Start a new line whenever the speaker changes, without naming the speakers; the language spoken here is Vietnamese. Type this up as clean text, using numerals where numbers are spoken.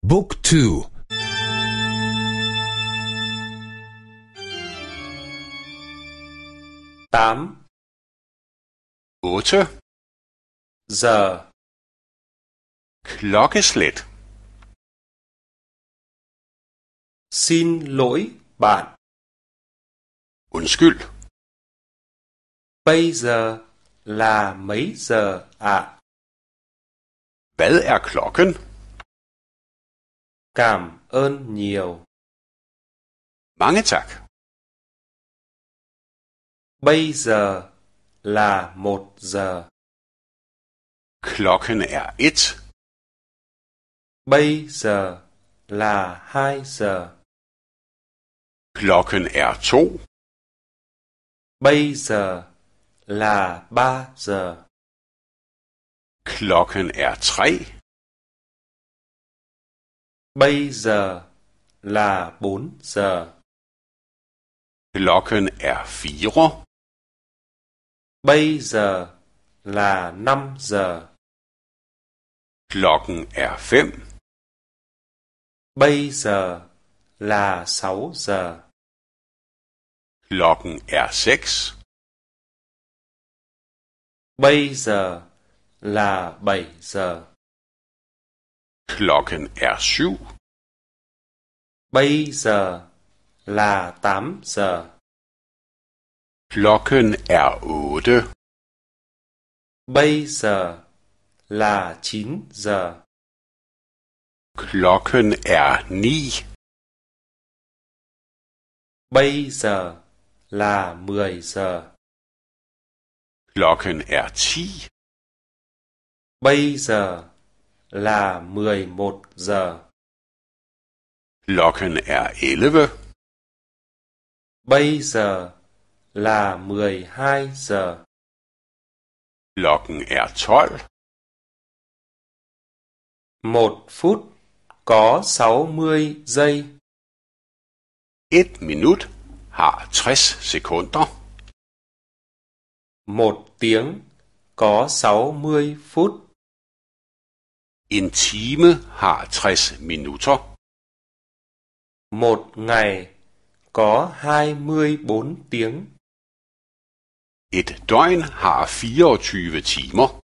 Book 2.
8
8.
giờ.
Klokkeslæt.
Xin lỗi bạn.
Undskyld.
Bây giờ là mấy giờ ạ?
Hvad er klokken?
Cảm ơn nhiều.
Mange tak.
Bây giờ là 1 giờ.
Klokken er 1.
Bây giờ là 2 giờ.
Klokken er 2.
Bây giờ là 3 giờ.
Klokken er 3.
Bây giờ là 4 giờ.
Klokken er 4.
Bây giờ là 5 giờ.
Klokken er 5.
Bây giờ là 6 giờ.
Klokken er 6.
Bây giờ là 7 giờ.
Klokken er 7.
Bây giờ là 8 giờ.
Klokken er 8.
Bây giờ là 9 giờ.
Klokken er 9.
Bây giờ là 10 giờ.
Klokken er 10.
Bây giờ là 11 giờ.
Klokken er 11.
Bây giờ là 12 giờ.
Klokken er 12.
1 phút có 60 giây.
1 minut har 60 sekunder.
1 tiếng có 60 phút.
En time har 60 minutter.
1 ngày có 24 tiếng.
Et døgn har 24 timer.